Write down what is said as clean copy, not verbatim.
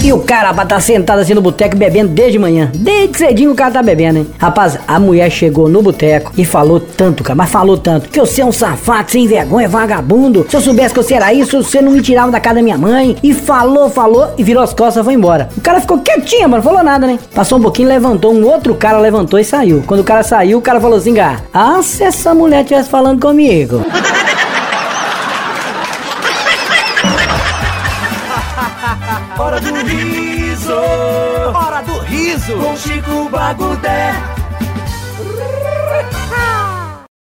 E o cara tá sentado assim no boteco bebendo desde manhã. Desde cedinho o cara tá bebendo, hein? Rapaz, a mulher chegou no boteco e falou tanto, cara, mas falou tanto, que você é um safado, sem vergonha, vagabundo. Se eu soubesse que você era isso, você não me tirava da casa da minha mãe. E falou e virou as costas e foi embora. O cara ficou quietinho, mano, não falou nada, né? Passou um pouquinho, levantou, um outro cara levantou e saiu. Quando o cara saiu, o cara falou assim, ah, se essa mulher estivesse falando comigo. Hora do riso, com Chico Bagudé.